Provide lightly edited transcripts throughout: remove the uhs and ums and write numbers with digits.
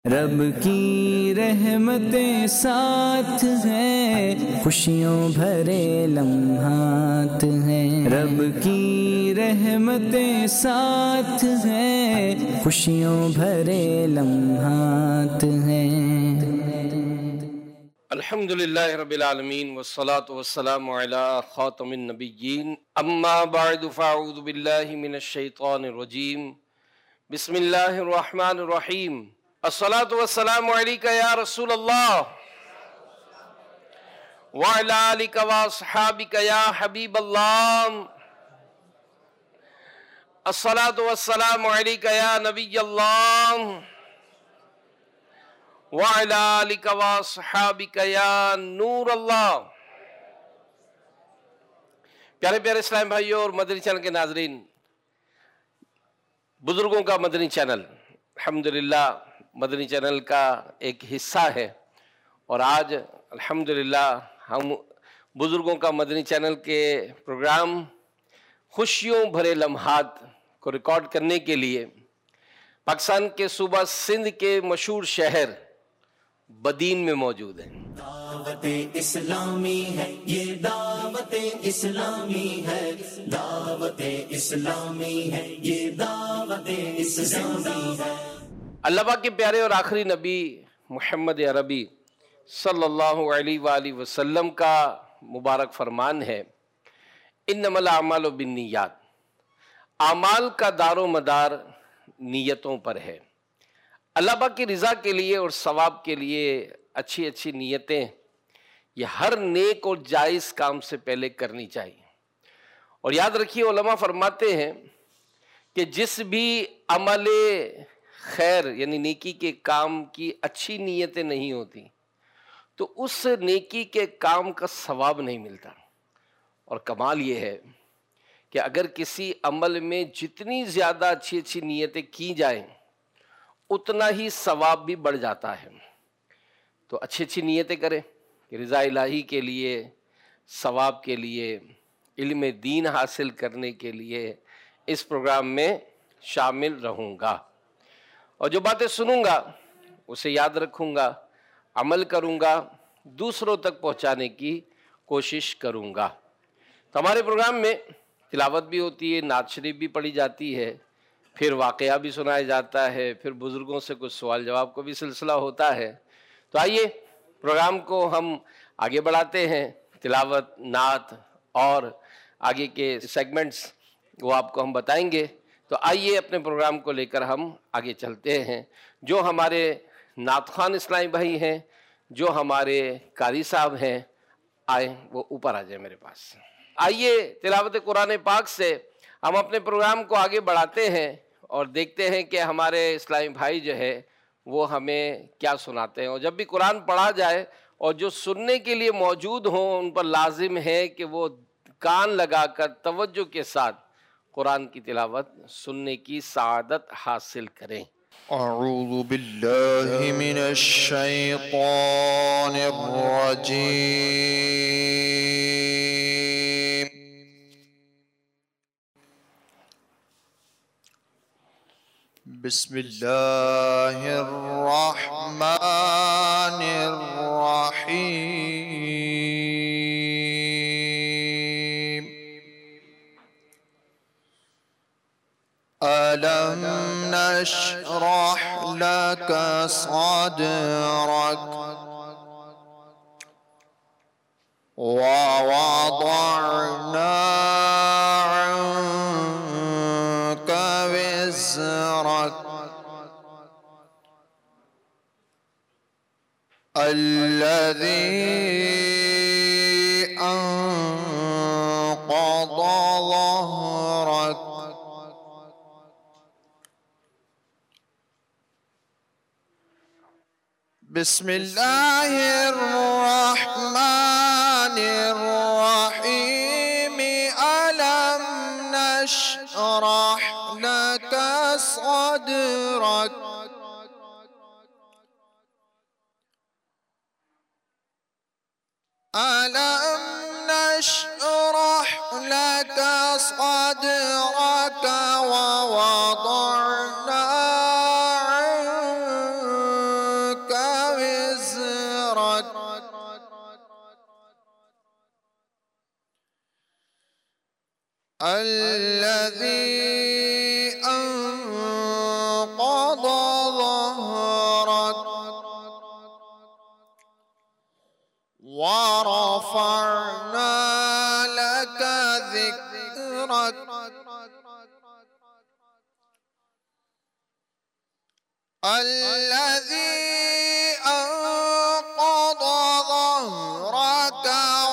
رب کی رحمتیں ساتھ ہیں، خوشیوں بھرے لمحات ہیں۔ رب کی رحمتیں ساتھ ہیں، خوشیوں بھرے لمحات ہیں۔ الحمدللہ رب العالمین والصلاة والسلام علی خاتم النبیین، اما بعد فاعوذ باللہ من الشیطان الرجیم، بسم اللہ الرحمن الرحیم۔ الصلاة والسلام علیکہ یا رسول اللہ وعلی آلک واصحابک یا حبیب اللہ، الصلاة والسلام علیکہ یا نبی اللہ وعلی آلک واصحابک یا نور اللہ۔ پیارے پیارے اسلام بھائیوں اور مدنی چینل کے ناظرین، بزرگوں کا مدنی چینل الحمدللہ مدنی چینل کا ایک حصہ ہے، اور آج الحمدللہ ہم بزرگوں کا مدنی چینل کے پروگرام خوشیوں بھرے لمحات کو ریکارڈ کرنے کے لیے پاکستان کے صوبہ سندھ کے مشہور شہر بدین میں موجود ہیں۔ دعوت اسلامی ہے یہ، دعوت اسلامی ہے، دعوت اسلامی ہے یہ، دعوت اسلامی ہے۔ اللہ پاک کے پیارے اور آخری نبی محمد عربی صلی اللہ علیہ وآلہ وسلم کا مبارک فرمان ہے، انما الاعمال بالنیات، اعمال کا دار و مدار نیتوں پر ہے۔ اللہ پاک کی رضا کے لیے اور ثواب کے لیے اچھی اچھی نیتیں یہ ہر نیک اور جائز کام سے پہلے کرنی چاہیے۔ اور یاد رکھیے، علماء فرماتے ہیں کہ جس بھی عمل خیر یعنی نیکی کے کام کی اچھی نیتیں نہیں ہوتی تو اس نیکی کے کام کا ثواب نہیں ملتا۔ اور کمال یہ ہے کہ اگر کسی عمل میں جتنی زیادہ اچھی اچھی نیتیں کی جائیں اتنا ہی ثواب بھی بڑھ جاتا ہے۔ تو اچھی اچھی نیتیں کریں کہ رضا الہی کے لیے، ثواب کے لیے، علم دین حاصل کرنے کے لیے اس پروگرام میں شامل رہوں گا، اور جو باتیں سنوں گا اسے یاد رکھوں گا، عمل کروں گا، دوسروں تک پہنچانے کی کوشش کروں گا۔ تو ہمارے پروگرام میں تلاوت بھی ہوتی ہے، نعت شریف بھی پڑھی جاتی ہے، پھر واقعہ بھی سنایا جاتا ہے، پھر بزرگوں سے کچھ سوال جواب کو بھی سلسلہ ہوتا ہے۔ تو آئیے پروگرام کو ہم آگے بڑھاتے ہیں، تلاوت، نعت اور آگے کے سیگمنٹس وہ آپ کو ہم بتائیں گے۔ تو آئیے اپنے پروگرام کو لے کر ہم آگے چلتے ہیں۔ جو ہمارے نعت خوان اسلامی بھائی ہیں، جو ہمارے قاری صاحب ہیں، آئیں وہ اوپر آ جائیں میرے پاس۔ آئیے تلاوت قرآن پاک سے ہم اپنے پروگرام کو آگے بڑھاتے ہیں اور دیکھتے ہیں کہ ہمارے اسلامی بھائی جو ہے وہ ہمیں کیا سناتے ہیں۔ اور جب بھی قرآن پڑھا جائے اور جو سننے کے لیے موجود ہوں ان پر لازم ہے کہ وہ کان لگا کر توجہ کے ساتھ قرآن کی تلاوت سننے کی سعادت حاصل کریں۔ اعوذ باللہ من الشیطان الرجیم، بسم اللہ الرحمن الرحیم۔ أَلَمْ نَشْرَحْ لَكَ صَدْرَكَ وَوَضَعْنَا عَنْكَ وِزْرَكَ الَّذِي أَنقَضَ ظَهْرَكَ بسم اللہ الرحمن الرحیم۔ أَلَمْ نَشْرَحْ لَكَ صَدْرَكَ أَلَمْ نَشْرَحْ لَكَ صَدْرَكَ وَوَضَعْنَا الذي أنقض ظهرك ورفعنا لك ذكرك الذي أنقض ظهرك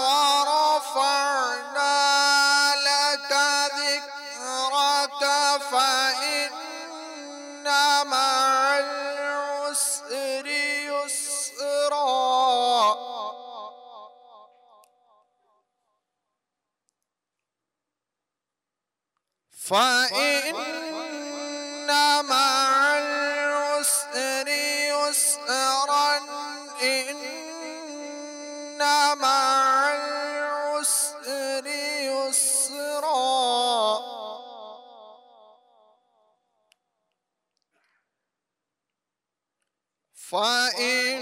ورفعنا لك ذكرك فإن مع العسر يسرا فإن مع العسر يسرا إن مع العسر يسرا فإن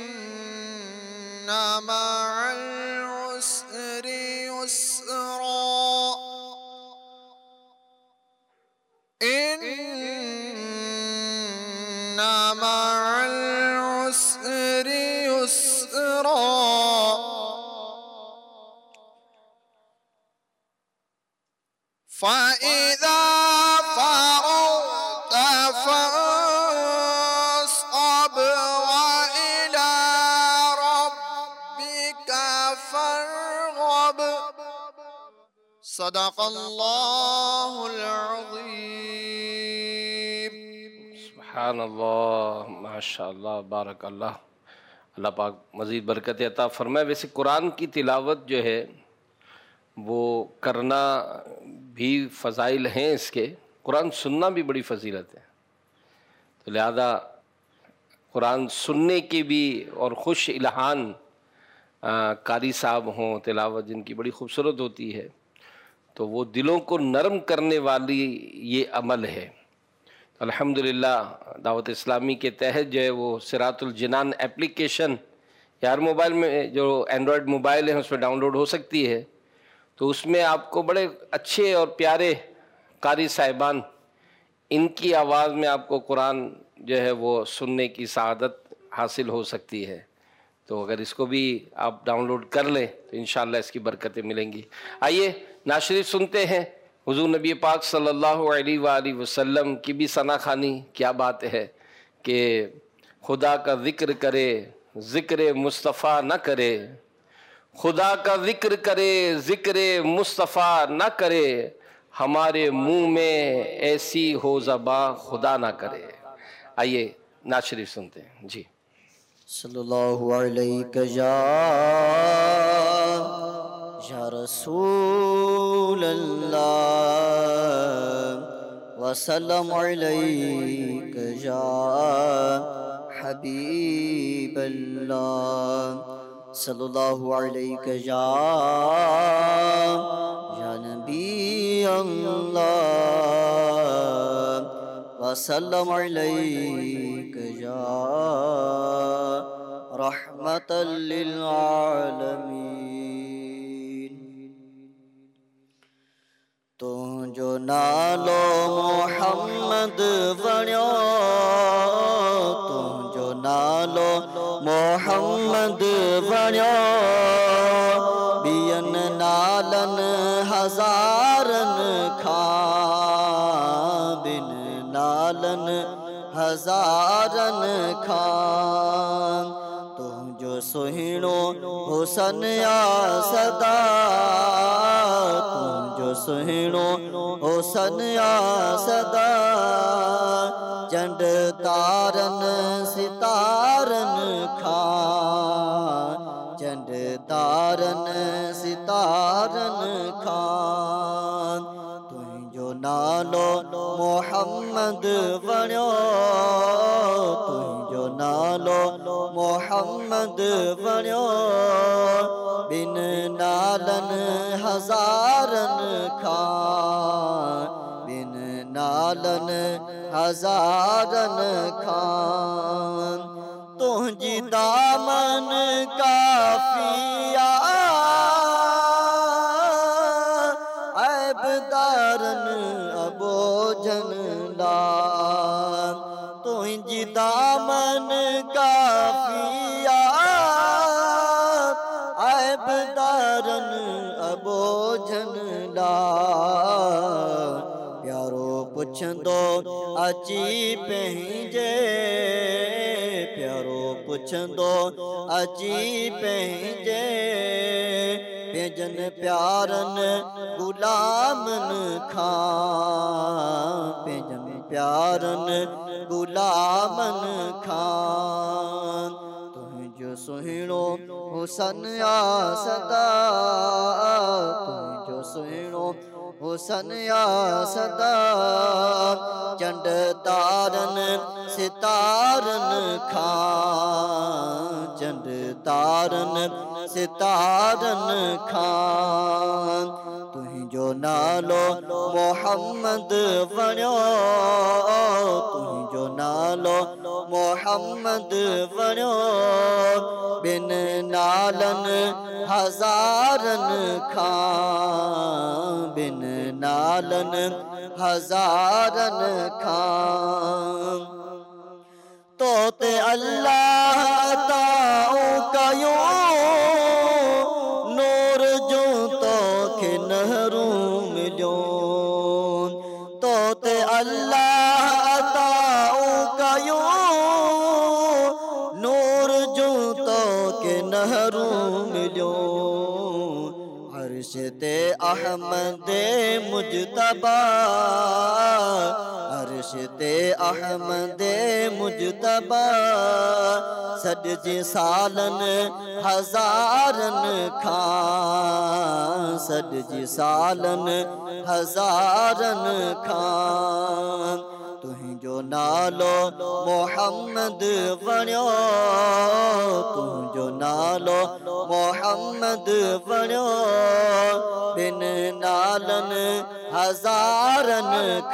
مع العسر يسرا إن مع العسر يسرا فإذا فرغت فانصب وإلى ربك فارغب صدق الله العظيم سبحان اللہ، ماشاء اللہ، بارک اللہ۔ اللہ پاک مزید برکت عطا فرمائے۔ ویسے قرآن کی تلاوت جو ہے وہ کرنا بھی فضائل ہیں اس کے، قرآن سننا بھی بڑی فضیلت ہے، تو لہذا قرآن سننے کی بھی، اور خوش الہان قاری صاحب ہوں، تلاوت جن کی بڑی خوبصورت ہوتی ہے، تو وہ دلوں کو نرم کرنے والی یہ عمل ہے۔ الحمدللہ دعوت اسلامی کے تحت جو ہے وہ صراط الجنان اپلیکیشن ہر موبائل میں، جو اینڈرائڈ موبائل ہیں اس میں ڈاؤن لوڈ ہو سکتی ہے، تو اس میں آپ کو بڑے اچھے اور پیارے قاری صاحبان، ان کی آواز میں آپ کو قرآن جو ہے وہ سننے کی سعادت حاصل ہو سکتی ہے۔ تو اگر اس کو بھی آپ ڈاؤن لوڈ کر لیں تو انشاءاللہ اس کی برکتیں ملیں گی۔ آئیے نعت شریف سنتے ہیں۔ حضور نبی پاک صلی اللہ علیہ وآلہ وسلم کی بھی ثنا خوانی کیا بات ہے کہ خدا کا ذکر کرے ذکر مصطفیٰ نہ کرے، خدا کا ذکر کرے ذکر مصطفیٰ نہ کرے، ہمارے منہ میں ایسی ہو زباں خدا نہ کرے۔ آئیے نعت شریف سنتے ہیں جی۔ صلی اللہ علیہ یا رسول اللہ وسلم علیک یا حبیب اللہ صلی اللہ علیہ یا نبی اللہ وسلم علیک یا رحمت للعالمین۔ تو جو نالو محمد بنیو، تو جو نالو محمد بنیو، بین نالن ہزارن کھان، بن نالن ہزارن کھان۔ تو جو سہینو حسن یا صدا، تو جو سہینو حسن یا صدا، جنڈ تارن ستارن کھان، جنڈ تارن ستارن کھان۔ تُجھو نالو محمد بنیو، تُجھو نالو محمد بنیو، بن نالن ہزارن کھان، بن نالن ہزارن کھان۔ تجھی دامن کافیا عیب دا दामन काफिया ऐबदारन अबोझन ला प्यारो पुछंदो अची पंहिंजे प्यारो पुछंदो अची पंहिंजे पंहिंजन प्यारन गुलामन खां पंहिंजन प्यारन गुलामन खां तुंहिंजो सुहिणो हुसन या सदा तुंहिंजो सुहिणो हुसन या सदा चंड तारन सितारन खां चंड तारन सितारन खां तुंहिंजो नालो मोहम्मद वणियो तुंहिंजो नालो मोहम्मद वणियो बिन नालन हज़ारन खां बिन नालन हज़ारन खां तो ते अल्लाह अताऊं कयूं नूर जो तोखे नहरूं मिलियो तो ते अल्लाह अताऊं कयूं नूर जो तोखे नहरूं मिलियो अर्श ते अहमद मुजतबा अर्श ते अहमद मुजतबा सॼे सालन हज़ारन खां सॼे सालन हज़ारन खां तुंहिंजो नालो मोहम्मद वणियो तुंहिंजो नालो मोहम्मद वणियो बिन नालन हज़ारन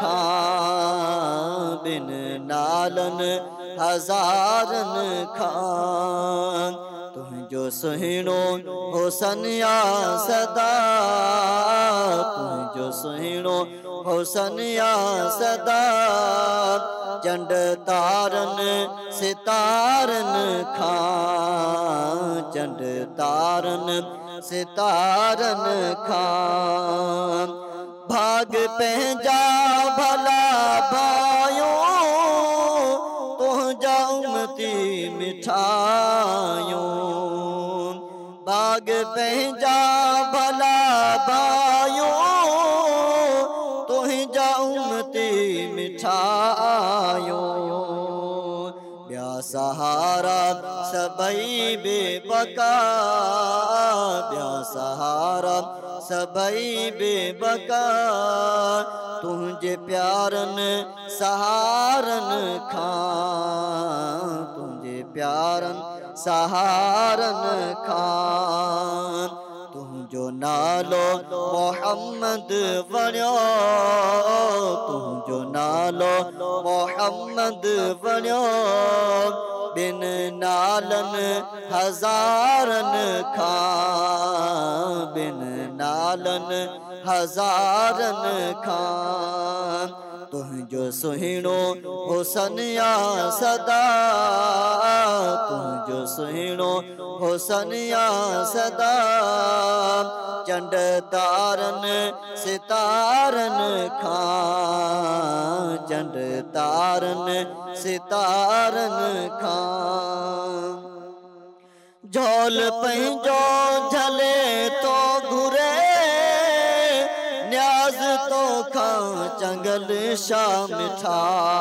खां बिन नालन हज़ारन खां तुंहिंजो सुहिणो हुसन या सदा तुंहिंजो सुहिणो हुसन या सदा चंड तारन सितारन खां चंड तारन सितारन खां भाग पंहिंजा भला भायो तुंहिंजा उमती मिठायूं भाग पंहिंजा भला भायो तुंहिंजा उमती मिठायूं ॿिया सहारा सभई बेबका ॿिया सहारा सभई बेबका तुंहिंजे प्यारन सहारन खां तुंहिंजे प्यारन सहारन खां तुंहिंजो नालो मोहम्मद वणियो तुंहिंजो नालो मोहम्मद वणियो बिन नालन हज़ारन खां बिन नालन हज़ारन खां तुंहिंजो सुहिणो हुसन या सदा तुंहिंजो सुहिणो हुसन या सदा चंड तारन सितारन खां चंड तारन सितारन खां झोल पंहिंजो झले तो घुरे न्याज़ तो खां चंगल शाह मिठा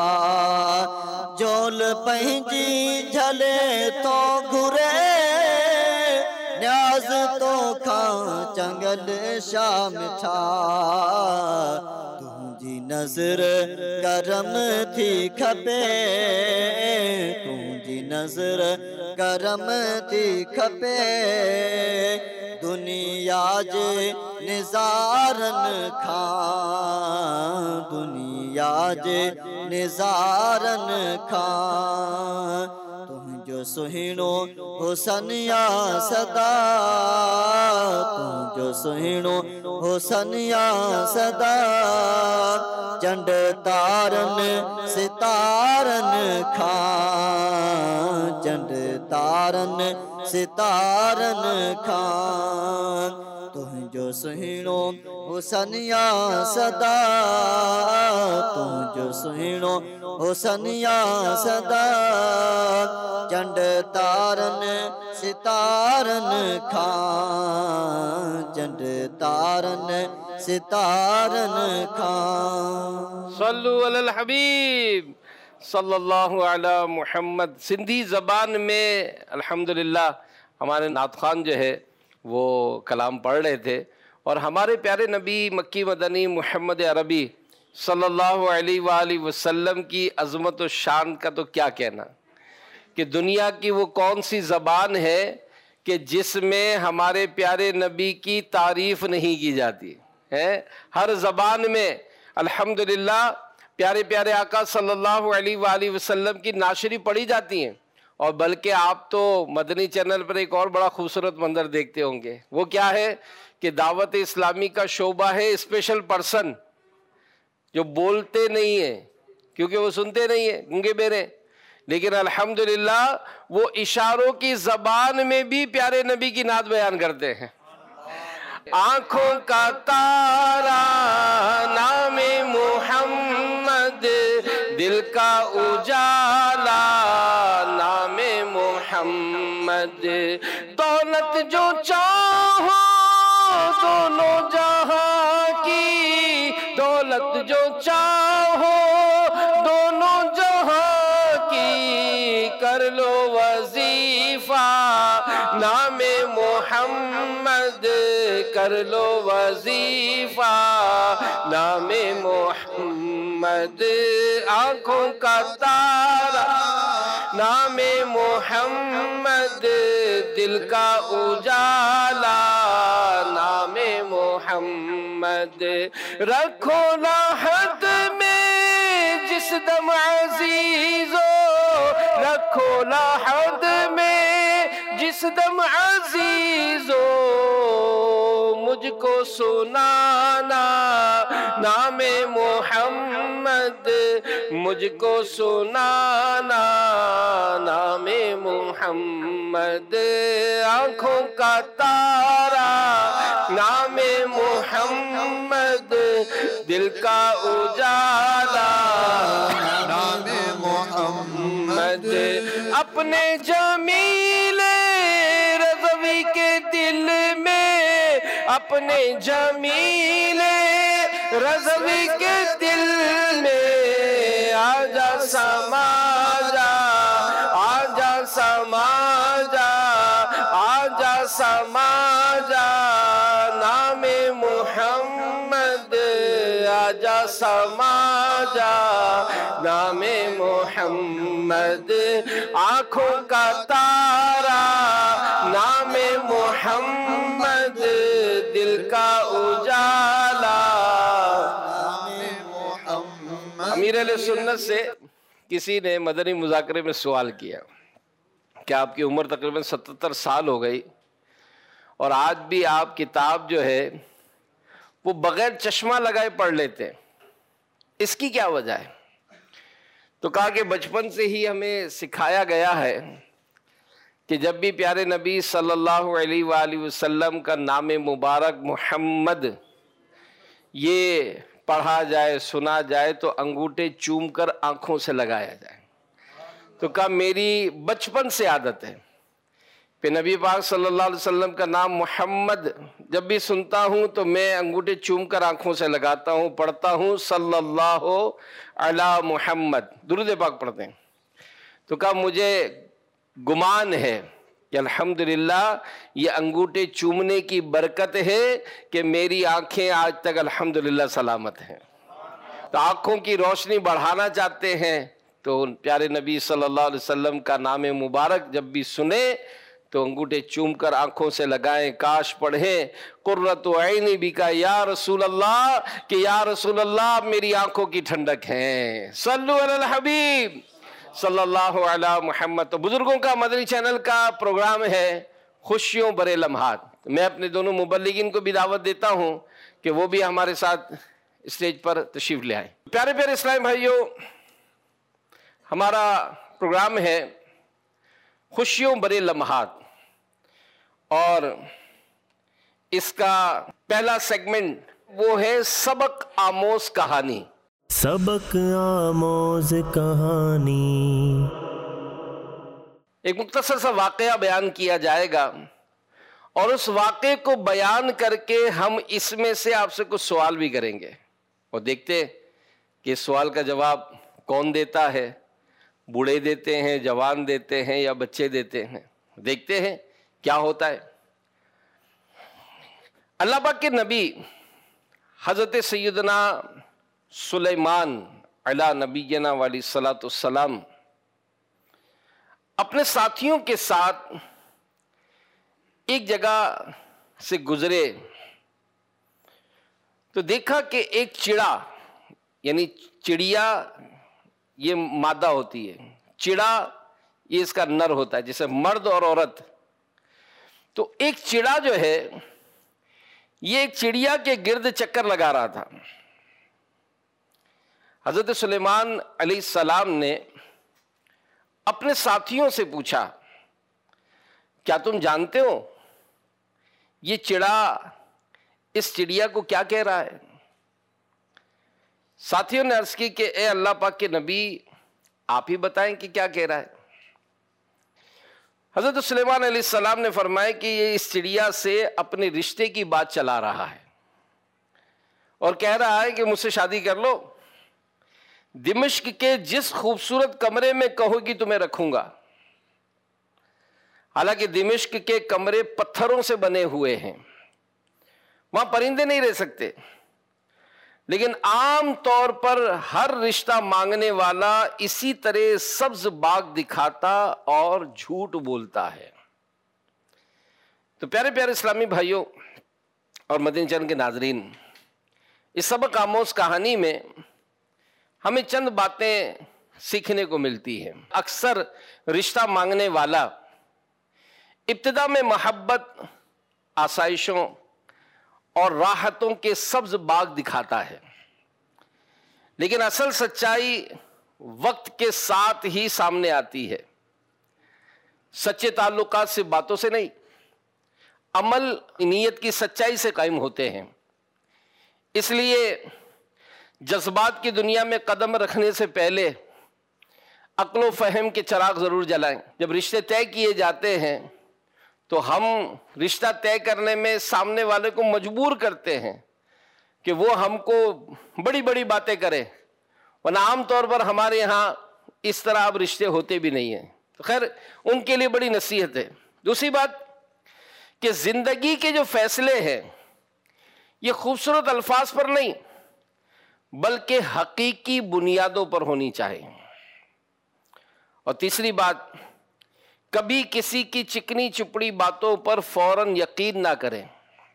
झोल पंहिंजी झले तो घुरे न्याज़ तो खां चंगल शाह मिठा तुंहिंजी नज़र करम थी खपे तुंहिंजी नज़र करम थी खपे दुनिया जे निज़ारन खां दुनिया जे निज़ारन खां तुंहिंजो جو سہینو حسنیا صدا تو جو سہینو حسنیا صدا چنڈ تارن ستارن کھان چنڈ تارن ستارن کھان جو سہینو حسنیا صدا جو سہینو حسنیا صدا چنڈ تارن ستارن کھان چنڈ تارن ستارن کھان صلو علی الحبیب صلی اللہ علی محمد۔ سندھی زبان میں الحمدللہ ہمارے نعت خوان جو ہے وہ کلام پڑھ رہے تھے، اور ہمارے پیارے نبی مکی مدنی محمد عربی صلی اللہ علیہ وآلہ وسلم کی عظمت و شان کا تو کیا کہنا، کہ دنیا کی وہ کون سی زبان ہے کہ جس میں ہمارے پیارے نبی کی تعریف نہیں کی جاتی ہے۔ ہر زبان میں الحمدللہ پیارے پیارے آقا صلی اللہ علیہ وآلہ وسلم کی ناشری پڑھی جاتی ہیں، اور بلکہ آپ تو مدنی چینل پر ایک اور بڑا خوبصورت منظر دیکھتے ہوں گے، وہ کیا ہے کہ دعوت اسلامی کا شعبہ ہے اسپیشل پرسن جو بولتے نہیں ہیں کیونکہ وہ سنتے نہیں ہیں، گونگے بہرے، لیکن الحمدللہ وہ اشاروں کی زبان میں بھی پیارے نبی کی نعت بیان کرتے ہیں۔ آنکھوں کا تارا نام محمد، دل کا اجالا نام محمد، دولت جو چاہو دونوں جہاں کی، دولت جو چاہو دونوں جہاں کی، کر لو وظیفہ نام محمد، کر لو وظیفہ نام محمد، آنکھوں کا تارا نام محمد، دل کا اجالا نام محمد، رکھو لاحد میں جس دم عزیزو، رکھو لاحد میں جس دم عزیزو، مجھ کو سنانا نام محمد، مجھ کو سنانا نام محمد، آنکھوں کا تارا نام محمد، دل کا اجالا نام محمد، اپنے جمیل رضوی کے دل میں، اپنے جمیل رضوی کے دل میں، آجا سما جا، آجا سما جا، آجا سما جا نام محمد، آجا سما جا نام محمد، آنکھوں کا تارا نام محمد، دل کا اجالا امیر علیہ سنت سے کسی نے مدنی مذاکرے میں سوال کیا کہ آپ کی عمر تقریباً 77 سال ہو گئی اور آج بھی آپ کتاب جو ہے وہ بغیر چشمہ لگائے پڑھ لیتے ہیں، اس کی کیا وجہ ہے؟ تو کہا کہ بچپن سے ہی ہمیں سکھایا گیا ہے کہ جب بھی پیارے نبی صلی اللہ علیہ وآلہ وسلم کا نام مبارک محمد یہ پڑھا جائے سنا جائے تو انگوٹھے چوم کر آنکھوں سے لگایا جائے۔ تو کہا میری بچپن سے عادت ہے کہ نبی پاک صلی اللہ علیہ وسلم کا نام محمد جب بھی سنتا ہوں تو میں انگوٹھے چوم کر آنکھوں سے لگاتا ہوں، پڑھتا ہوں صلی اللہ علی محمد، درود پاک پڑھتے ہیں۔ تو کہا مجھے گمان ہے کہ الحمدللہ یہ انگوٹھے چومنے کی برکت ہے کہ میری آنکھیں آج تک الحمدللہ سلامت ہیں۔ تو آنکھوں کی روشنی بڑھانا چاہتے ہیں تو پیارے نبی صلی اللہ علیہ وسلم کا نام مبارک جب بھی سنیں تو انگوٹھے چوم کر آنکھوں سے لگائیں، کاش پڑھیں قرۃ عینی بکا یا رسول اللہ، کہ یا رسول اللہ میری آنکھوں کی ٹھنڈک ہیں۔ صلو علی الحبیب صلی اللہ علی محمد۔ تو بزرگوں کا مدنی چینل کا پروگرام ہے خوشیوں برے لمحات۔ میں اپنے دونوں مبلغین کو بھی دعوت دیتا ہوں کہ وہ بھی ہمارے ساتھ اسٹیج پر تشریف لے آئیں۔ پیارے پیارے اسلامی بھائیوں، ہمارا پروگرام ہے خوشیوں برے لمحات، اور اس کا پہلا سیگمنٹ وہ ہے سبق آموز کہانی۔ سبق آموز کہانی۔ ایک مختصر سا واقعہ بیان کیا جائے گا، اور اس واقعے کو بیان کر کے ہم اس میں سے آپ سے کچھ سوال بھی کریں گے، اور دیکھتے کہ اس سوال کا جواب کون دیتا ہے، بوڑھے دیتے ہیں، جوان دیتے ہیں، یا بچے دیتے ہیں۔ دیکھتے ہیں کیا ہوتا ہے۔ اللہ پاک کے نبی حضرت سیدنا سلیمان علی نبینا علیہ الصلوۃ والسلام اپنے ساتھیوں کے ساتھ ایک جگہ سے گزرے تو دیکھا کہ ایک چڑا، یعنی چڑیا یہ مادہ ہوتی ہے، چڑا یہ اس کا نر ہوتا ہے، جیسے مرد اور عورت۔ تو ایک چڑا جو ہے یہ ایک چڑیا کے گرد چکر لگا رہا تھا۔ حضرت سلیمان علیہ السلام نے اپنے ساتھیوں سے پوچھا، کیا تم جانتے ہو یہ چڑا اس چڑیا کو کیا کہہ رہا ہے؟ ساتھیوں نے عرض کی کہ اے اللہ پاک کے نبی، آپ ہی بتائیں کہ کیا کہہ رہا ہے۔ حضرت سلیمان علیہ السلام نے فرمایا کہ یہ اس چڑیا سے اپنے رشتے کی بات چلا رہا ہے، اور کہہ رہا ہے کہ مجھ سے شادی کر لو، دمشق کے جس خوبصورت کمرے میں کہو گی تمہیں رکھوں گا۔ حالانکہ دمشق کے کمرے پتھروں سے بنے ہوئے ہیں، وہاں پرندے نہیں رہ سکتے، لیکن عام طور پر ہر رشتہ مانگنے والا اسی طرح سبز باغ دکھاتا اور جھوٹ بولتا ہے۔ تو پیارے پیارے اسلامی بھائیوں اور مدنی چینل کے ناظرین، اس سبق آموز کہانی میں ہمیں چند باتیں سیکھنے کو ملتی ہیں۔ اکثر رشتہ مانگنے والا ابتدا میں محبت، آسائشوں اور راحتوں کے سبز باغ دکھاتا ہے، لیکن اصل سچائی وقت کے ساتھ ہی سامنے آتی ہے۔ سچے تعلقات سے باتوں سے نہیں، عمل نیت کی سچائی سے قائم ہوتے ہیں۔ اس لیے جذبات کی دنیا میں قدم رکھنے سے پہلے عقل و فہم کے چراغ ضرور جلائیں۔ جب رشتے طے کیے جاتے ہیں تو ہم رشتہ طے کرنے میں سامنے والے کو مجبور کرتے ہیں کہ وہ ہم کو بڑی بڑی باتیں کرے، ورنہ عام طور پر ہمارے یہاں اس طرح اب رشتے ہوتے بھی نہیں ہیں۔ تو خیر ان کے لیے بڑی نصیحت ہے۔ دوسری بات کہ زندگی کے جو فیصلے ہیں یہ خوبصورت الفاظ پر نہیں بلکہ حقیقی بنیادوں پر ہونی چاہیے۔ اور تیسری بات، کبھی کسی کی چکنی چپڑی باتوں پر فوراً یقین نہ کریں،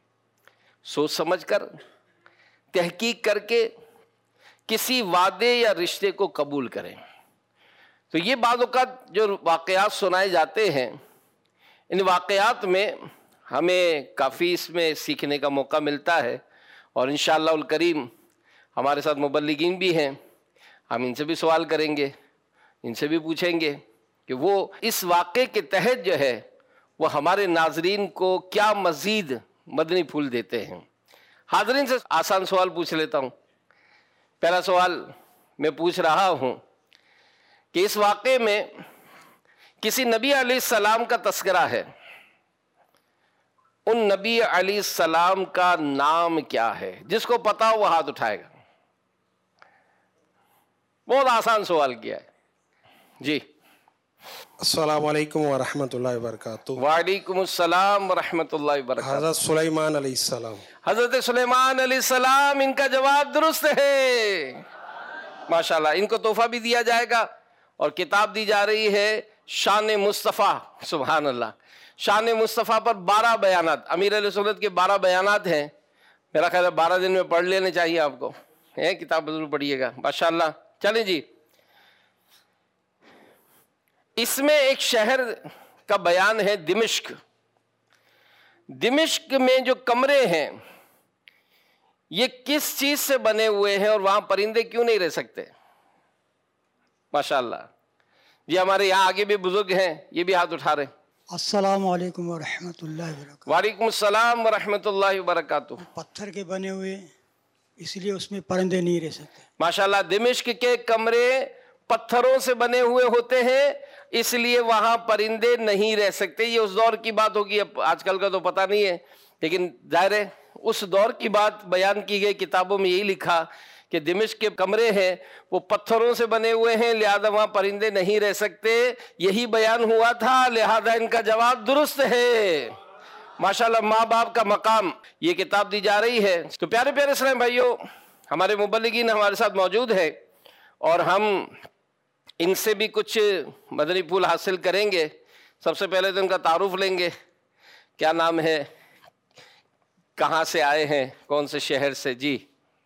سوچ سمجھ کر تحقیق کر کے کسی وعدے یا رشتے کو قبول کریں۔ تو یہ بعض اوقات جو واقعات سنائے جاتے ہیں، ان واقعات میں ہمیں کافی اس میں سیکھنے کا موقع ملتا ہے، اور انشاءاللہ الکریم ہمارے ساتھ مبلغین بھی ہیں، ہم ان سے بھی سوال کریں گے، ان سے بھی پوچھیں گے کہ وہ اس واقعے کے تحت جو ہے وہ ہمارے ناظرین کو کیا مزید مدنی پھول دیتے ہیں۔ حاضرین سے آسان سوال پوچھ لیتا ہوں۔ پہلا سوال میں پوچھ رہا ہوں کہ اس واقعے میں کسی نبی علیہ السلام کا تذکرہ ہے، ان نبی علیہ السلام کا نام کیا ہے؟ جس کو پتا ہو وہ ہاتھ اٹھائے گا۔ بہت آسان سوال کیا ہے جی۔ السلام علیکم ورحمۃ اللہ وبرکاتہ۔ وعلیکم السلام ورحمۃ اللہ وبرکاتہ۔ حضرت سلیمان علیہ السلام۔ حضرت سلیمان علیہ السلام، ان کا جواب درست ہے ماشاءاللہ۔ ان کو تحفہ بھی دیا جائے گا، اور کتاب دی جا رہی ہے شان مصطفیٰ، سبحان اللہ۔ شان مصطفیٰ پر 12 بیانات، امیر علیہ سنت کے 12 بیانات ہیں۔ میرا خیال ہے 12 دن میں پڑھ لینے چاہیے آپ کو، کتاب ضرور پڑھیے گا ماشاءاللہ۔ چلیں جی، اس میں ایک شہر کا بیان ہے دمشق. دمشق میں جو کمرے ہیں یہ کس چیز سے بنے ہوئے ہیں اور وہاں پرندے کیوں نہیں رہ سکتے؟ ماشاءاللہ جی ہمارے یہاں آگے بھی بزرگ ہیں، یہ بھی ہاتھ اٹھا رہے ہیں. السلام علیکم ورحمۃ اللہ وبرکاتہ. وعلیکم السلام ورحمۃ اللہ وبرکاتہ. پتھر کے بنے ہوئے اس لیے اس میں پرندے نہیں رہ سکتے. ماشاءاللہ دمشق کے کمرے پتھروں سے بنے ہوئے ہوتے ہیں اس لیے وہاں پرندے نہیں رہ سکتے. یہ اس دور کی بات ہوگی، اب آج کل کا تو پتہ نہیں ہے، لیکن ظاہر ہے اس دور کی بات بیان کی گئی. کتابوں میں یہی لکھا کہ دمشق کے کمرے ہیں وہ پتھروں سے بنے ہوئے ہیں لہذا وہاں پرندے نہیں رہ سکتے. یہی بیان ہوا تھا لہذا ان کا جواب درست ہے. ماشاءاللہ ماں باپ کا مقام، یہ کتاب دی جا رہی ہے. تو پیارے پیارے اسلام بھائیوں، ہمارے مبلغین ہمارے ساتھ موجود ہیں اور ہم ان سے بھی کچھ مدنی پھول حاصل کریں گے. سب سے پہلے تو ان کا تعارف لیں گے. کیا نام ہے، کہاں سے آئے ہیں، کون سے شہر سے؟ جی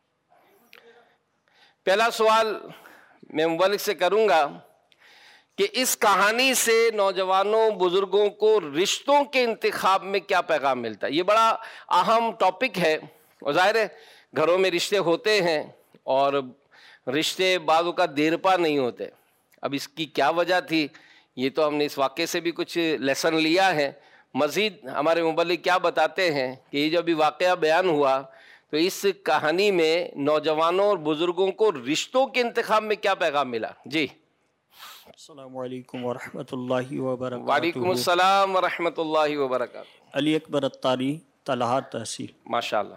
پہلا سوال میں مبلغ سے کروں گا کہ اس کہانی سے نوجوانوں بزرگوں کو رشتوں کے انتخاب میں کیا پیغام ملتا ہے؟ یہ بڑا اہم ٹاپک ہے اور ظاہر ہے گھروں میں رشتے ہوتے ہیں اور رشتے بعض اوقات دیر پا نہیں ہوتے. اب اس کی کیا وجہ تھی یہ تو ہم نے اس واقعے سے بھی کچھ لیسن لیا ہے. مزید ہمارے مبلغ کیا بتاتے ہیں کہ یہ جو ابھی واقعہ بیان ہوا تو اس کہانی میں نوجوانوں اور بزرگوں کو رشتوں کے انتخاب میں کیا پیغام ملا؟ جی السلام علیکم ورحمۃ اللہ وبرکاتہ. وعلیکم السلام ورحمۃ اللہ وبرکاتہ. علی اکبر اتاری طلحہ تحصیل. ماشاءاللہ.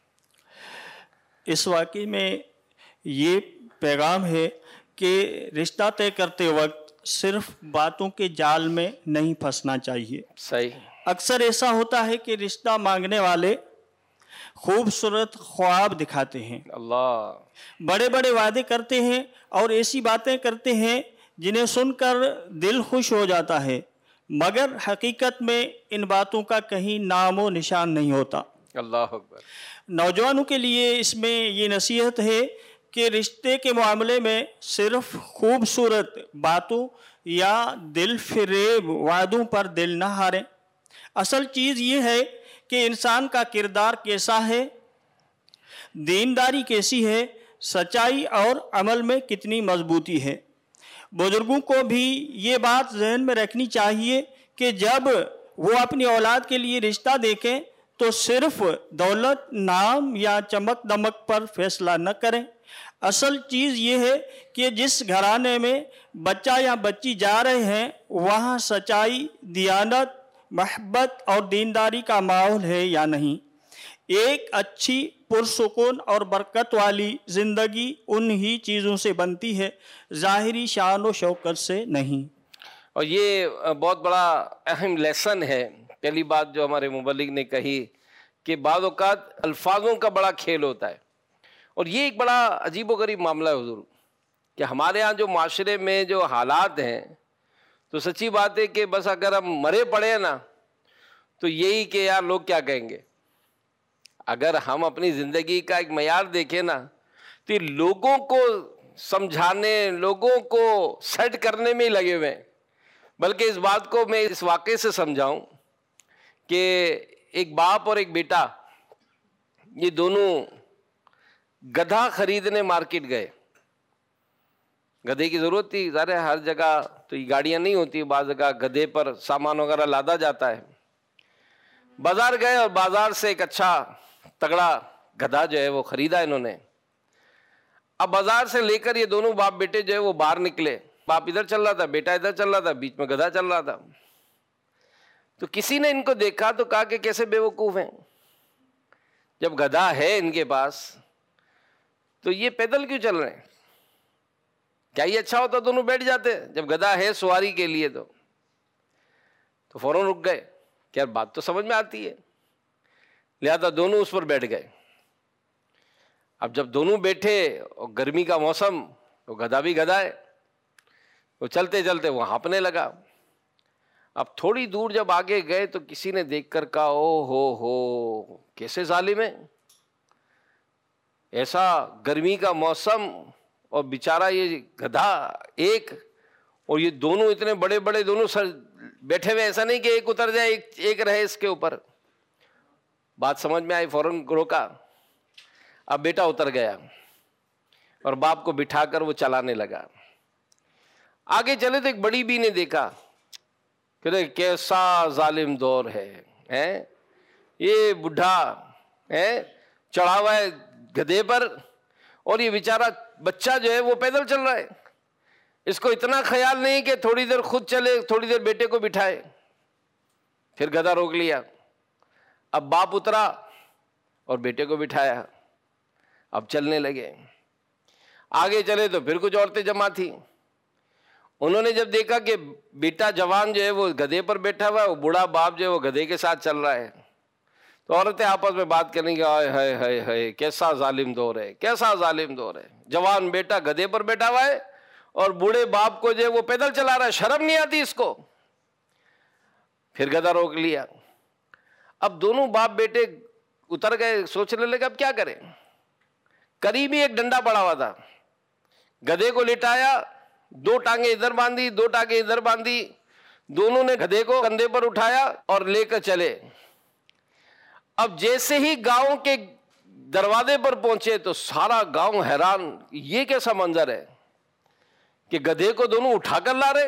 اس واقعے میں یہ پیغام ہے کہ رشتہ طے کرتے وقت صرف باتوں کے جال میں نہیں پھنسنا چاہیے. صحیح. اکثر ایسا ہوتا ہے کہ رشتہ مانگنے والے خوبصورت خواب دکھاتے ہیں، اللہ بڑے بڑے وعدے کرتے ہیں اور ایسی باتیں کرتے ہیں جنہیں سن کر دل خوش ہو جاتا ہے، مگر حقیقت میں ان باتوں کا کہیں نام و نشان نہیں ہوتا. اللہ اکبر. نوجوانوں کے لیے اس میں یہ نصیحت ہے کہ رشتے کے معاملے میں صرف خوبصورت باتوں یا دل فریب وعدوں پر دل نہ ہاریں. اصل چیز یہ ہے کہ انسان کا کردار کیسا ہے، دینداری کیسی ہے، سچائی اور عمل میں کتنی مضبوطی ہے. بزرگوں کو بھی یہ بات ذہن میں رکھنی چاہیے کہ جب وہ اپنی اولاد کے لیے رشتہ دیکھیں تو صرف دولت، نام یا چمک دمک پر فیصلہ نہ کریں. اصل چیز یہ ہے کہ جس گھرانے میں بچہ یا بچی جا رہے ہیں وہاں سچائی، دیانت، محبت اور دینداری کا ماحول ہے یا نہیں. ایک اچھی پرسکون اور برکت والی زندگی انہی چیزوں سے بنتی ہے، ظاہری شان و شوکت سے نہیں. اور یہ بہت بڑا اہم لیسن ہے. پہلی بات جو ہمارے مبلغ نے کہی کہ بعض اوقات الفاظوں کا بڑا کھیل ہوتا ہے اور یہ ایک بڑا عجیب و غریب معاملہ ہے حضور کہ ہمارے ہاں جو معاشرے میں جو حالات ہیں تو سچی بات ہے کہ بس اگر ہم مرے پڑے نا تو یہی کہ یار لوگ کیا کہیں گے. اگر ہم اپنی زندگی کا ایک معیار دیکھیں نا تو یہ لوگوں کو سمجھانے، لوگوں کو سیٹ کرنے میں ہی لگے ہوئے ہیں. بلکہ اس بات کو میں اس واقعے سے سمجھاؤں کہ ایک باپ اور ایک بیٹا یہ دونوں گدھا خریدنے مارکیٹ گئے. گدھے کی ضرورت تھی، ظاہر ہے ہر جگہ تو یہ گاڑیاں نہیں ہوتی، بعض جگہ گدھے پر سامان وغیرہ لادا جاتا ہے. بازار گئے اور بازار سے ایک اچھا تگڑا گدھا جو ہے وہ خریدا انہوں نے. اب بازار سے لے کر یہ دونوں باپ بیٹے جو ہے وہ باہر نکلے. باپ ادھر چل رہا تھا، بیٹا ادھر چل رہا تھا، بیچ میں گدھا چل رہا تھا. تو کسی نے ان کو دیکھا تو کہا کہ کیسے بے وقوف ہیں، جب گدھا ہے ان کے پاس تو یہ پیدل کیوں چل رہے ہیں؟ کیا یہ اچھا ہوتا دونوں بیٹھ جاتے؟ جب گدھا ہے سواری کے لیے تو فوراً رک گئے کہ یار بات تو سمجھ میں آتی ہے. لہذا دونوں اس پر بیٹھ گئے. اب جب دونوں بیٹھے اور گرمی کا موسم تو گدھا بھی گدھا ہے، وہ چلتے چلتے وہ ہانپنے لگا. اب تھوڑی دور جب آگے گئے تو کسی نے دیکھ کر کہا او ہو کیسے ظالم ہے، ایسا گرمی کا موسم اور بیچارہ یہ گدھا ایک اور یہ دونوں اتنے بڑے بڑے دونوں سر بیٹھے ہوئے, ایسا نہیں کہ ایک اتر جائے ایک رہے اس کے اوپر. بات سمجھ میں آئی, فوراً روکا. اب بیٹا اتر گیا اور باپ کو بٹھا کر وہ چلانے لگا. آگے چلے تو ایک بڑی بی نے دیکھا کہ کیسا ظالم دور ہے, یہ بڈھا ہے چڑھا ہوا ہے گدھے پر, اور یہ بیچارہ بچہ جو ہے وہ پیدل چل رہا ہے. اس کو اتنا خیال نہیں کہ تھوڑی دیر خود چلے, تھوڑی دیر بیٹے کو بٹھائے. پھر گدھا روک لیا. اب باپ اترا اور بیٹے کو بٹھایا, اب چلنے لگے. آگے چلے تو پھر کچھ عورتیں جمع تھیں. انہوں نے جب دیکھا کہ بیٹا جوان جو ہے وہ گدھے پر بیٹھا ہوا ہے, وہ بوڑھا باپ جو ہے وہ گدھے کے ساتھ چل رہا ہے, تو عورتیں آپس میں بات کریں گے, آئے ہائے ہائے ہائے کیسا ظالم دور ہے, کیسا ظالم دور ہے. جوان بیٹا گدھے پر بیٹھا ہوا ہے اور بوڑھے باپ کو جو ہے وہ پیدل چلا رہا ہے, شرم نہیں آتی اس کو. پھر گدھا روک لیا. اب دونوں باپ بیٹے اتر گئے, سوچنے لگے اب کیا کریں. قریب ہی ایک ڈنڈا پڑا ہوا تھا, گدھے کو لٹایا, 2 ٹانگیں ادھر باندھی 2 ٹانگیں ادھر باندھی, دونوں نے گدھے کو کندھے پر اٹھایا اور لے کر چلے. اب جیسے ہی گاؤں کے دروازے پر پہنچے تو سارا گاؤں حیران, یہ کیسا منظر ہے کہ گدھے کو دونوں اٹھا کر لا رہے.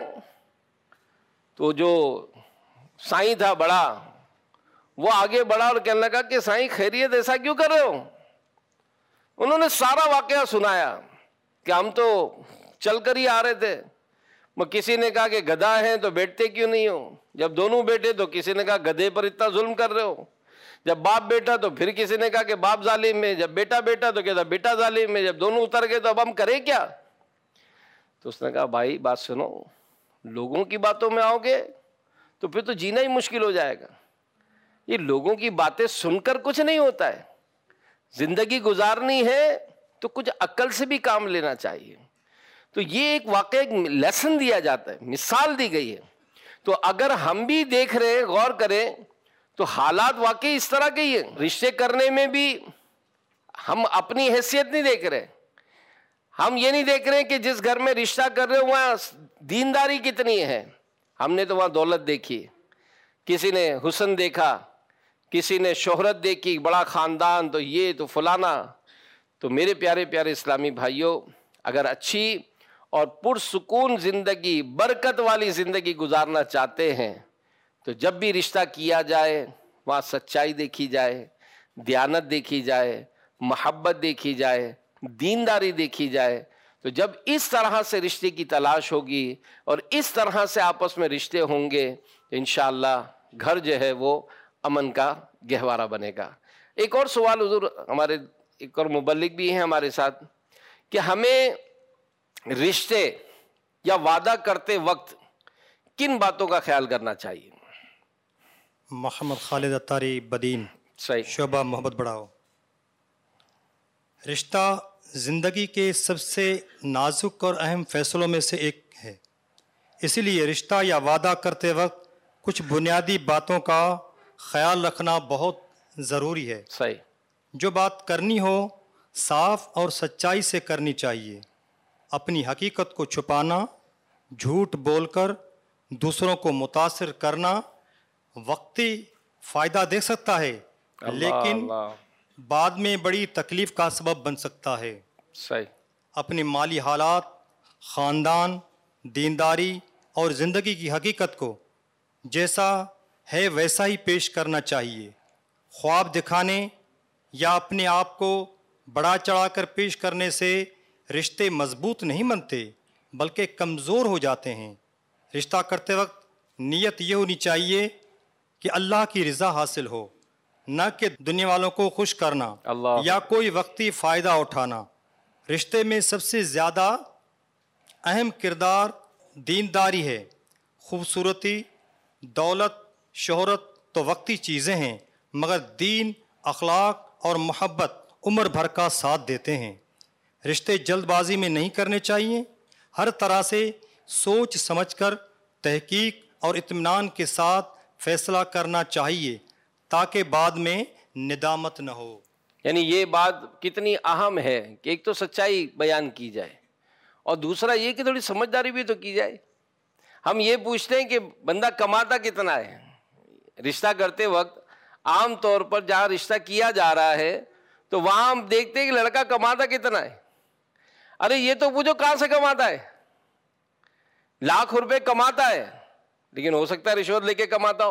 تو جو سائیں تھا بڑا, وہ آگے بڑھا اور کہنے لگا کہ سائیں خیریت, ایسا کیوں کر رہے ہو. انہوں نے سارا واقعہ سنایا کہ ہم تو چل کر ہی آ رہے تھے. کسی نے کہا کہ گدھا ہیں تو بیٹھتے کیوں نہیں ہو, جب دونوں بیٹھے تو کسی نے کہا گدھے پر اتنا ظلم کر رہے ہو. جب باپ بیٹا تو پھر کسی نے کہا کہ باپ ظالم ہے, جب بیٹا بیٹا تو کہتا بیٹا ظالم ہے, جب دونوں اتر گئے تو اب ہم کریں کیا. تو اس نے کہا بھائی بات سنو, لوگوں کی باتوں میں آؤ گے تو پھر تو جینا ہی مشکل ہو جائے گا. یہ لوگوں کی باتیں سن کر کچھ نہیں ہوتا ہے. زندگی گزارنی ہے تو کچھ عقل سے بھی کام لینا چاہیے. تو یہ ایک واقعہ, ایک لیسن دیا جاتا ہے, مثال دی گئی ہے. تو اگر ہم بھی دیکھ رہے ہیں, غور کریں تو حالات واقعی اس طرح کے ہی ہیں. رشتے کرنے میں بھی ہم اپنی حیثیت نہیں دیکھ رہے. ہم یہ نہیں دیکھ رہے کہ جس گھر میں رشتہ کر رہے ہیں وہاں دینداری کتنی ہے. ہم نے تو وہاں دولت دیکھی, کسی نے حسن دیکھا, کسی نے شہرت دیکھی, بڑا خاندان, تو یہ تو فلانا. تو میرے پیارے پیارے اسلامی بھائیوں, اگر اچھی اور پرسکون زندگی, برکت والی زندگی گزارنا چاہتے ہیں تو جب بھی رشتہ کیا جائے وہاں سچائی دیکھی جائے, دیانت دیکھی جائے, محبت دیکھی جائے, دینداری دیکھی جائے. تو جب اس طرح سے رشتے کی تلاش ہوگی اور اس طرح سے آپس میں رشتے ہوں گے تو انشاءاللہ گھر جو ہے وہ امن کا گہوارہ بنے گا. ایک اور سوال حضور, ہمارے ایک اور مبلغ بھی ہیں ہمارے ساتھ, کہ ہمیں رشتے یا وعدہ کرتے وقت کن باتوں کا خیال کرنا چاہیے. محمد خالد اتاری بدین, صحیح, شعبہ محبت بڑھاؤ. رشتہ زندگی کے سب سے نازک اور اہم فیصلوں میں سے ایک ہے. اسی لیے رشتہ یا وعدہ کرتے وقت کچھ بنیادی باتوں کا خیال رکھنا بہت ضروری ہے. صحیح. جو بات کرنی ہو صاف اور سچائی سے کرنی چاہیے. اپنی حقیقت کو چھپانا, جھوٹ بول کر دوسروں کو متاثر کرنا وقتی فائدہ دے سکتا ہے, لیکن بعد میں بڑی تکلیف کا سبب بن سکتا ہے. صحیح. اپنی مالی حالات, خاندان, دینداری اور زندگی کی حقیقت کو جیسا ہے ویسا ہی پیش کرنا چاہیے. خواب دکھانے یا اپنے آپ کو بڑا چڑھا کر پیش کرنے سے رشتے مضبوط نہیں بنتے بلکہ کمزور ہو جاتے ہیں. رشتہ کرتے وقت نیت یہ ہونی چاہیے کہ اللہ کی رضا حاصل ہو, نہ کہ دنیا والوں کو خوش کرنا یا کوئی وقتی فائدہ اٹھانا. رشتے میں سب سے زیادہ اہم کردار دینداری ہے. خوبصورتی, دولت, شہرت تو وقتی چیزیں ہیں, مگر دین, اخلاق اور محبت عمر بھر کا ساتھ دیتے ہیں. رشتے جلد بازی میں نہیں کرنے چاہیے. ہر طرح سے سوچ سمجھ کر تحقیق اور اطمینان کے ساتھ فیصلہ کرنا چاہیے تاکہ بعد میں ندامت نہ ہو. یعنی یہ بات کتنی اہم ہے کہ ایک تو سچائی بیان کی جائے اور دوسرا یہ کہ تھوڑی سمجھداری بھی تو کی جائے. ہم یہ پوچھتے ہیں کہ بندہ کماتا کتنا ہے. رشتہ کرتے وقت عام طور پر جہاں رشتہ کیا جا رہا ہے تو وہاں ہم دیکھتے ہیں کہ لڑکا کماتا کتنا ہے. ارے یہ تو پوچھو کہاں سے کماتا ہے. لاکھ روپے کماتا ہے لیکن ہو سکتا ہے رشوت لے کے کماتا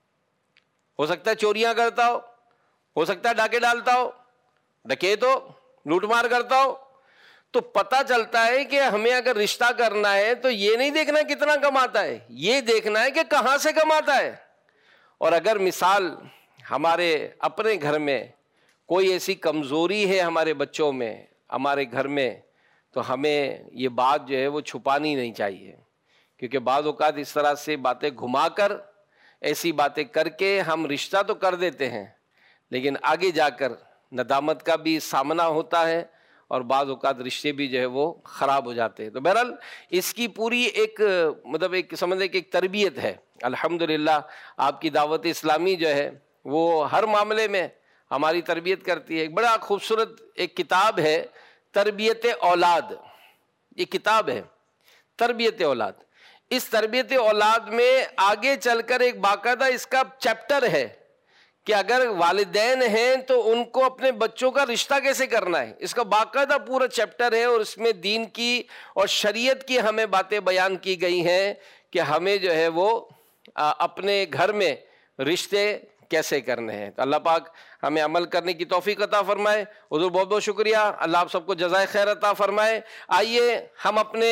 ہو سکتا ہے چوریاں کرتا ہو سکتا ہے ڈاکے ڈالتا ہو, ڈکیت ہو, لوٹ مار کرتا ہو. تو پتہ چلتا ہے کہ ہمیں اگر رشتہ کرنا ہے تو یہ نہیں دیکھنا کتنا کماتا ہے, یہ دیکھنا ہے کہ کہاں سے کماتا ہے. اور اگر مثال ہمارے اپنے گھر میں کوئی ایسی کمزوری ہے ہمارے بچوں میں, ہمارے گھر میں, تو ہمیں یہ بات جو ہے وہ چھپانی نہیں چاہیے, کیونکہ بعض اوقات اس طرح سے باتیں گھما کر, ایسی باتیں کر کے ہم رشتہ تو کر دیتے ہیں لیکن آگے جا کر ندامت کا بھی سامنا ہوتا ہے اور بعض اوقات رشتے بھی جو ہے وہ خراب ہو جاتے ہیں. تو بہرحال اس کی پوری ایک مطلب ایک سمجھے کہ ایک تربیت ہے. الحمدللہ آپ کی دعوت اسلامی جو ہے وہ ہر معاملے میں ہماری تربیت کرتی ہے. ایک بڑا خوبصورت ایک کتاب ہے تربیت اولاد, یہ کتاب ہے تربیت اولاد. اس تربیت اولاد میں آگے چل کر ایک باقاعدہ اس کا چیپٹر ہے کہ اگر والدین ہیں تو ان کو اپنے بچوں کا رشتہ کیسے کرنا ہے. اس کا باقاعدہ پورا چیپٹر ہے اور اس میں دین کی اور شریعت کی ہمیں باتیں بیان کی گئی ہیں کہ ہمیں جو ہے وہ اپنے گھر میں رشتے کیسے کرنے ہیں. تو اللہ پاک ہمیں عمل کرنے کی توفیق عطا فرمائے. حضور بہت بہت شکریہ, اللہ آپ سب کو جزائے خیر عطا فرمائے. آئیے ہم اپنے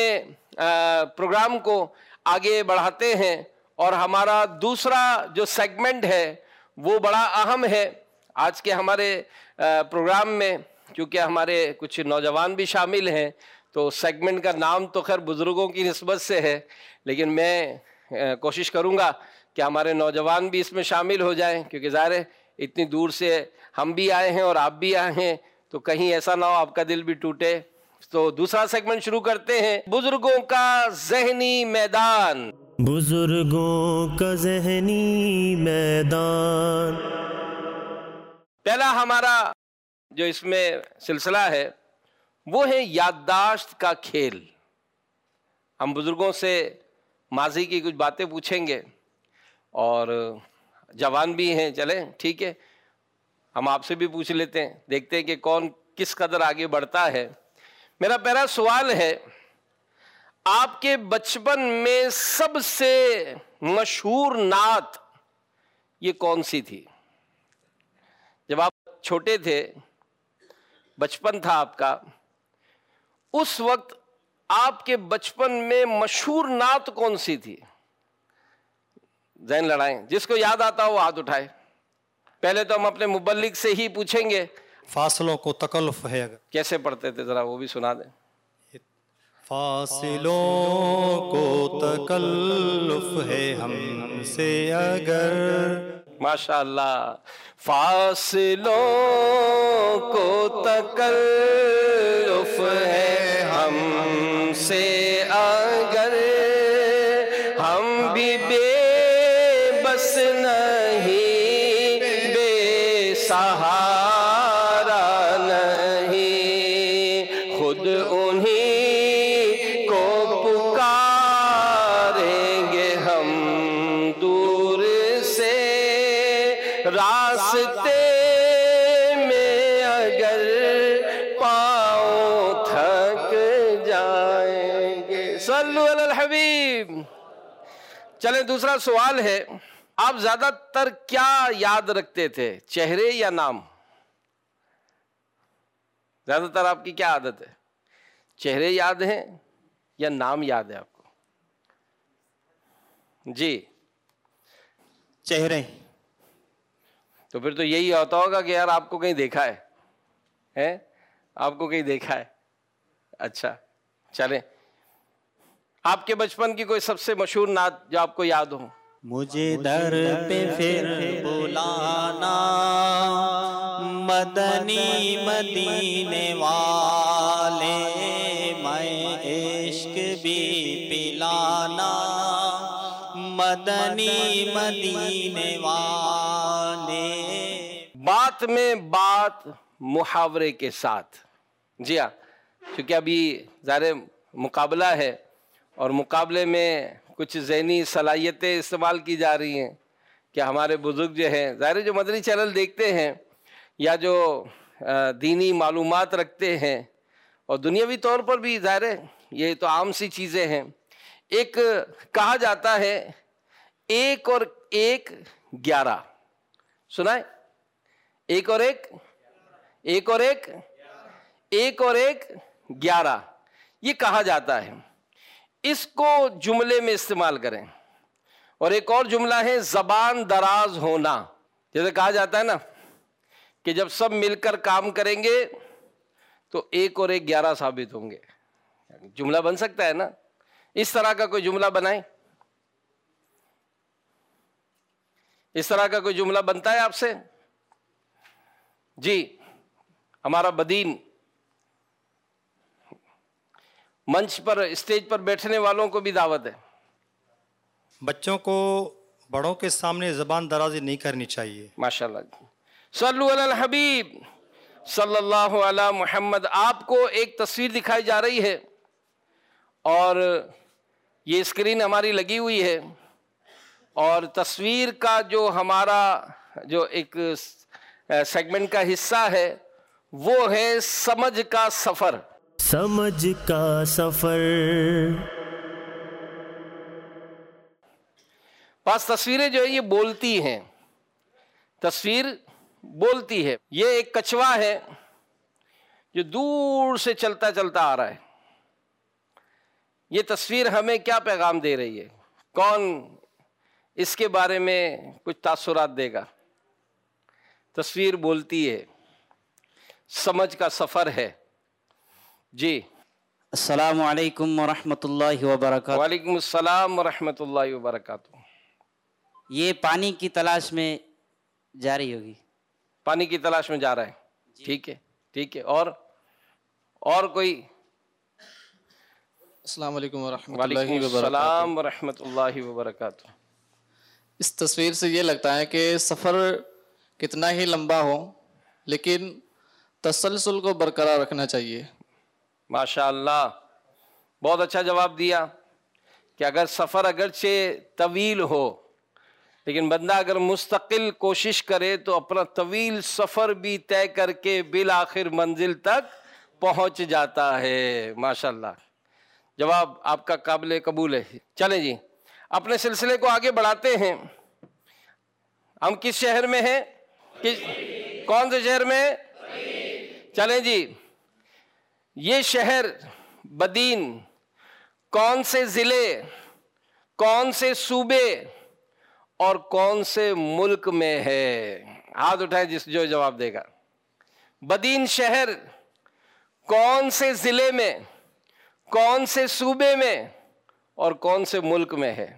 پروگرام کو آگے بڑھاتے ہیں اور ہمارا دوسرا جو سیگمنٹ ہے وہ بڑا اہم ہے آج کے ہمارے پروگرام میں, کیونکہ ہمارے کچھ نوجوان بھی شامل ہیں. تو سیگمنٹ کا نام تو خیر بزرگوں کی نسبت سے ہے, لیکن میں کوشش کروں گا کہ ہمارے نوجوان بھی اس میں شامل ہو جائیں, کیونکہ ظاہر ہے اتنی دور سے ہم بھی آئے ہیں اور آپ بھی آئے ہیں, تو کہیں ایسا نہ ہو آپ کا دل بھی ٹوٹے. تو دوسرا سیگمنٹ شروع کرتے ہیں, بزرگوں کا ذہنی میدان. بزرگوں کا ذہنی میدان. پہلا ہمارا جو اس میں سلسلہ ہے وہ ہے یادداشت کا کھیل. ہم بزرگوں سے ماضی کی کچھ باتیں پوچھیں گے اور جوان بھی ہیں, چلیں ٹھیک ہے ہم آپ سے بھی پوچھ لیتے ہیں, دیکھتے ہیں کہ کون کس قدر آگے بڑھتا ہے. میرا پہلا سوال ہے, آپ کے بچپن میں سب سے مشہور نعت یہ کون سی تھی؟ جب آپ چھوٹے تھے, بچپن تھا آپ کا, اس وقت آپ کے بچپن میں مشہور نعت کون سی تھی؟ ذہن لڑائیں, جس کو یاد آتا ہو وہ ہاتھ اٹھائے. پہلے تو ہم اپنے مبلغ سے ہی پوچھیں گے. فاصلوں کو تکلف ہے, اگر کیسے پڑھتے تھے ذرا وہ بھی سنا دیں. فاصلوں کو تکلف ہے ہم سے اگر. ماشاء اللہ. فاصلوں کو تکلف ہے ہم سے اگر, ہم بھی بے بس نہیں, بے سہارا نہیں, خود انہی کو پکاریں گے ہم دور سے, راستے میں اگر پاؤں تھک جائیں گے. صلو علی الحبیب. چلیں دوسرا سوال ہے, آپ زیادہ تر کیا یاد رکھتے تھے, چہرے یا نام؟ زیادہ تر آپ کی کیا عادت ہے, چہرے یاد ہیں یا نام یاد ہے آپ کو؟ جی چہرے. تو پھر تو یہی ہوتا ہوگا کہ یار آپ کو کہیں دیکھا ہے, آپ کو کہیں دیکھا ہے. اچھا چلیں, آپ کے بچپن کی کوئی سب سے مشہور نعت جو آپ کو یاد ہو؟ مجھے در پہ پھر بلانا, مدنی مدینے والے, میں عشق بھی پلانا, مدنی مدینے والے. بات میں بات محاورے کے ساتھ. جی ہاں, کیونکہ ابھی ظاہر مقابلہ ہے اور مقابلے میں کچھ ذہنی صلاحیتیں استعمال کی جا رہی ہیں کہ ہمارے بزرگ جو ہیں، ظاہر جو مدنی چینل دیکھتے ہیں یا جو دینی معلومات رکھتے ہیں اور دنیاوی طور پر بھی ظاہر ہے یہ تو عام سی چیزیں ہیں. ایک کہا جاتا ہے 1 اور 1 11. سنا ہے؟ 1 اور 1 1 اور 1 1 اور 1 11 یہ کہا جاتا ہے. اس کو جملے میں استعمال کریں. اور ایک اور جملہ ہے زبان دراز ہونا. جیسے کہا جاتا ہے نا کہ جب سب مل کر کام کریں گے تو 1 اور 1 11 ثابت ہوں گے. جملہ بن سکتا ہے نا؟ اس طرح کا کوئی جملہ بنائیں. اس طرح کا کوئی جملہ بنتا ہے آپ سے؟ جی ہمارا بدین منچ پر اسٹیج پر بیٹھنے والوں کو بھی دعوت ہے. بچوں کو بڑوں کے سامنے زبان درازی نہیں کرنی چاہیے. ماشاءاللہ. صلو علی الحبیب صلی اللہ علی محمد. آپ کو ایک تصویر دکھائی جا رہی ہے اور یہ اسکرین ہماری لگی ہوئی ہے اور تصویر کا جو ہمارا جو ایک سیگمنٹ کا حصہ ہے وہ ہے سمجھ کا سفر. سمجھ کا سفر. پاس تصویریں جو ہے یہ بولتی ہیں. تصویر بولتی ہے. یہ ایک کچھوا ہے جو دور سے چلتا چلتا آ رہا ہے. یہ تصویر ہمیں کیا پیغام دے رہی ہے؟ کون اس کے بارے میں کچھ تاثرات دے گا؟ تصویر بولتی ہے، سمجھ کا سفر ہے. جی السلام علیکم ورحمۃ اللہ وبرکاتہ. وعلیکم السلام ورحمۃ اللہ وبرکاتہ. یہ پانی کی تلاش میں جا رہی ہوگی. پانی کی تلاش میں جا رہا ہے. ٹھیک ہے ٹھیک ہے. اور کوئی؟ السلام علیکم ورحمۃ وعلیکم اللہ وبرکاتہ. السلام ورحمۃ اللہ وبرکاتہ. اس تصویر سے یہ لگتا ہے کہ سفر کتنا ہی لمبا ہو لیکن تسلسل کو برقرار رکھنا چاہیے. ماشاء اللہ بہت اچھا جواب دیا کہ اگر سفر اگرچہ طویل ہو لیکن بندہ اگر مستقل کوشش کرے تو اپنا طویل سفر بھی طے کر کے بالآخر منزل تک پہنچ جاتا ہے. ماشاءاللہ جواب آپ کا قابل قبول ہے. چلیں جی اپنے سلسلے کو آگے بڑھاتے ہیں. ہم کس شہر میں ہیں؟ کون سے شہر میں؟ چلیں جی یہ شہر بدین کون سے ضلع، کون سے صوبے اور کون سے ملک میں ہے؟ ہاتھ اٹھائے جو جواب دے گا. بدین شہر کون سے ضلع میں، کون سے صوبے میں اور کون سے ملک میں ہے؟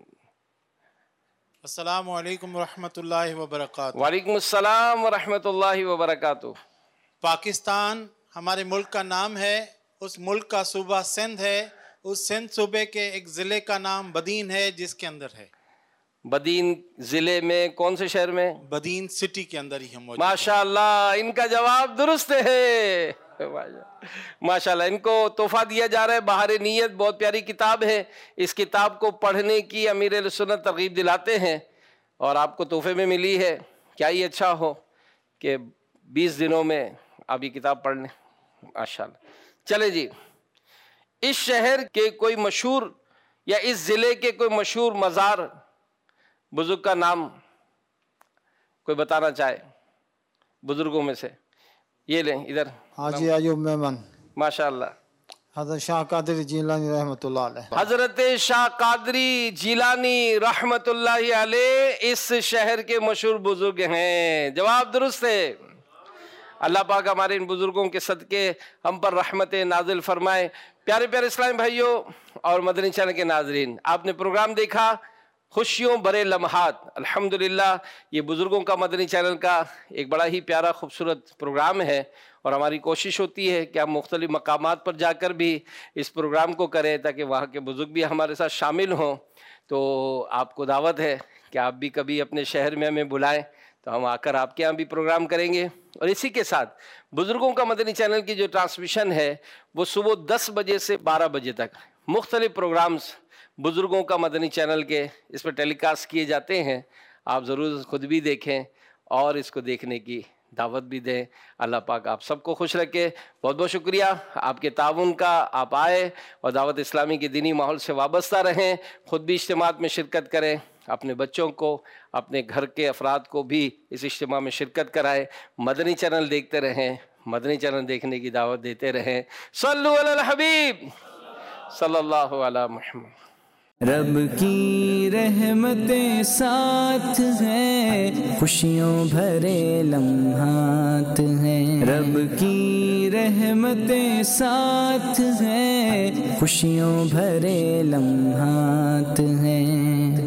السلام علیکم ورحمۃ اللہ وبرکاتہ. وعلیکم السلام ورحمۃ اللہ وبرکاتہ. پاکستان ہمارے ملک کا نام ہے. اس ملک کا صوبہ سندھ ہے. اس سندھ صوبے کے ایک ضلع کا نام بدین ہے جس کے اندر ہے. بدین ضلع میں کون سے شہر میں؟ بدین سٹی کے اندر ہی ہم موجود. ماشاءاللہ ان کا جواب درست ہے. ماشاءاللہ ان کو تحفہ دیا جا رہا ہے بہار نیت. بہت پیاری کتاب ہے. اس کتاب کو پڑھنے کی امیر اہل سنت ترغیب دلاتے ہیں اور آپ کو تحفے میں ملی ہے. کیا یہ اچھا ہو کہ 20 دنوں میں آپ یہ کتاب پڑھ لیں. ماشاءاللہ. چلے جی اس شہر کے کوئی مشہور یا اس ضلع کے کوئی مشہور مزار بزرگ کا نام کوئی بتانا چاہے بزرگوں میں سے؟ یہ لیں ادھر. حاجی ایوب میمن. ماشاءاللہ. حضرت شاہ قادری جیلانی رحمۃ اللہ علیہ. حضرت شاہ قادری جیلانی رحمۃ اللہ علیہ اس شہر کے مشہور بزرگ ہیں. جواب درست ہے. اللہ پاک ہمارے ان بزرگوں کے صدقے ہم پر رحمت نازل فرمائے. پیارے پیارے اسلامی بھائیوں اور مدنی چینل کے ناظرین، آپ نے پروگرام دیکھا خوشیوں بھرے لمحات. الحمدللہ یہ بزرگوں کا مدنی چینل کا ایک بڑا ہی پیارا خوبصورت پروگرام ہے اور ہماری کوشش ہوتی ہے کہ ہم مختلف مقامات پر جا کر بھی اس پروگرام کو کریں تاکہ وہاں کے بزرگ بھی ہمارے ساتھ شامل ہوں. تو آپ کو دعوت ہے کہ آپ بھی کبھی اپنے شہر میں ہمیں بلائیں تو ہم آ کر آپ کے یہاں بھی پروگرام کریں گے. اور اسی کے ساتھ بزرگوں کا مدنی چینل کی جو ٹرانسمیشن ہے وہ صبح 10 بجے سے 12 بجے تک مختلف پروگرامز بزرگوں کا مدنی چینل کے اس پر ٹیلی کاسٹ کیے جاتے ہیں، آپ ضرور خود بھی دیکھیں اور اس کو دیکھنے کی دعوت بھی دیں۔ اللہ پاک آپ سب کو خوش رکھے۔ بہت بہت شکریہ آپ کے تعاون کا، آپ آئے اور دعوت اسلامی کے دینی ماحول سے وابستہ رہیں، خود بھی اجتماعات میں شرکت کریں، اپنے بچوں کو، اپنے گھر کے افراد کو بھی اس اجتماع میں شرکت کرائے۔ مدنی چینل دیکھتے رہیں، مدنی چینل دیکھنے کی دعوت دیتے رہیں۔ صلو علی الحبیب صلی اللہ علی محمد۔ رب کی رحمتیں ساتھ ہیں، خوشیوں بھرے لمحات ہیں، رب کی رحمتیں ساتھ ہیں، خوشیوں بھرے لمحات ہیں۔